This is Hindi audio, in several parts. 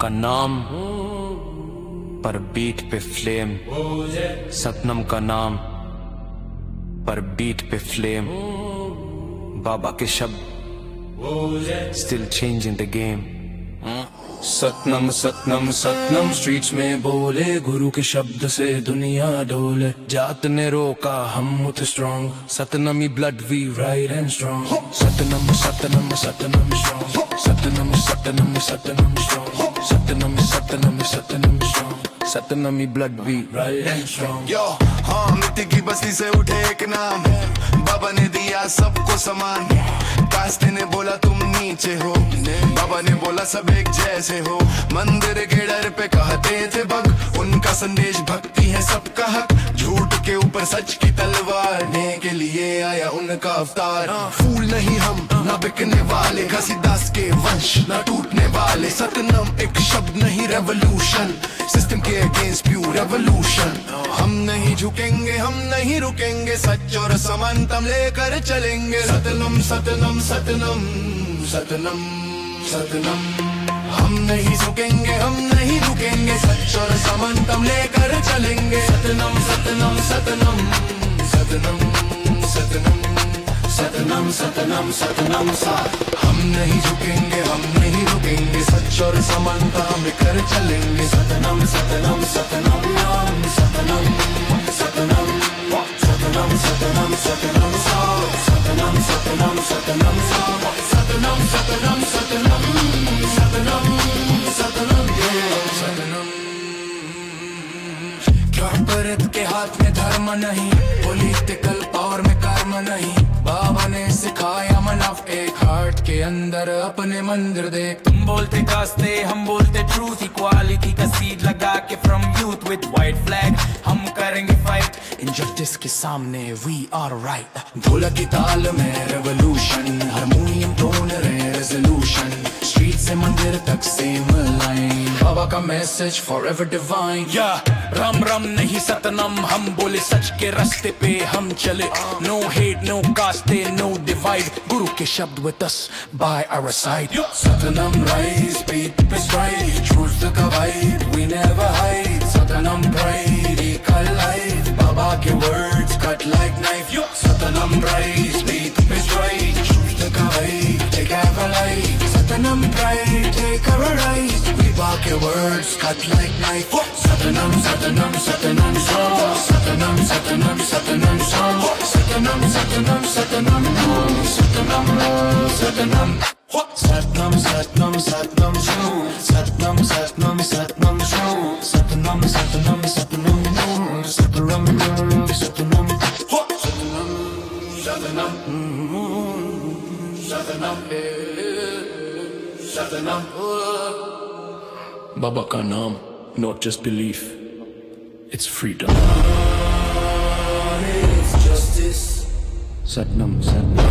का नाम पर बीट पे फ्लेम, सतनम का नाम पर बीट पे फ्लेम, बाबा के शब्द still changing the game. Satnam Satnam Satnam streets में बोले, गुरु के शब्द से दुनिया डोले। जात ने रोका हम उठ strong, Satnami blood we right and strong. Satnam Satnam Satnam strong, Satnam Satnam Satnam strong, Satnam Satnam Satnam strong, Satnami blood we right and strong. Yo हाँ, मिट्टी की बस्ती से उठे एक नाम, बाबा ने दिया सबको समान। कास्ते ने बोला तुम नीचे हो, बाबा ने बोला सब एक जैसे हो। मंदिर के डर पे कहते थे भग, उनका संदेश भक्ति है सबका हक। झूठ के ऊपर सच की तलवार ने के लिए आया उनका अवतार। फूल नहीं हम ना बिकने वाले, घसीदास के वंश ना टूटने वाले। सतनम एक शब्द नहीं रेवोल्यूशन, सिस्टम के अगेंस्ट प्योर रेवोल्यूशन। हम नहीं झुकेंगे हम नहीं रुकेंगे, सच और समानतम लेकर चलेंगे। सतनम सतनम सतनम सतनम सतनम, हम नहीं झुकेंगे हम नहीं रुकेंगे, सच और समानतम लेकर चलेंगे। सतनम सतनम सतनम सतनम सतनम सतनम सतनम सतनम सा, हम नहीं झुकेंगे हम नहीं रुकेंगे, सच और समानता लेकर चलेंगे। सतनम सतनम सतनम सतनम सतनम सतनम सतनम सतनम सा, सतनम सतनम सतनम सा, सतनम सतनम सतनम सतनम सतनम सतनम। कॉर्पोरेट के हाथ में धर्म नहीं, पॉलिटिकल पावर में कर्म नहीं। बाबा ने सिखाया मनाफ एक हार्ट के अंदर अपने मंदिर दे। तुम बोलते कास्ते हम बोलते ट्रूथ, इक्वालिटी का सीड लगा के from youth with white flag हम करेंगे फाइट। इनजस्टिस के सामने वी आर राइट। ढोलक की ताल में रेवोल्यूशन, हारमोनियम टोन रहे रेजोल्यूशन। स्ट्रीट से मंदिर तक सेम लाइन, बाबा का मैसेज फॉरएवर डिवाइन। या रम रम नहीं सतनम, हम बोले सच के रास्ते पे हम चले। No hate no caste no divide, गुरु के शब्द with us by our side. Satnam rise beat पे स्ट्राइक, ट्रूथ का wide we never hide. Satnam pride equal life, बाबा के words cut like knife. Satnam rise beat पे स्ट्राइक, ट्रूथ का wide take ever life. Satnam pride take ever rise, बाबा के words cut like knife. Satnam Satnam Satnam song, Satnam Satnam Satnam song, Satnam Satnam Satnam Satnam Satnam Satnam Satnam Satnam song, Satnam Satnam Satnam song, Satnam Satnam Satnam Satnam Satnam Satnam Satnam Satnam. बाबा का नाम not just belief, it's freedom. It's justice. Satnam Satnam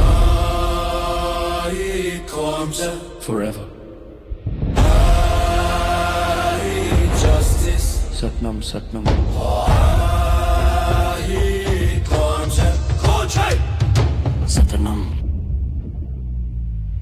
It comes forever. justice. Satnam Satnam.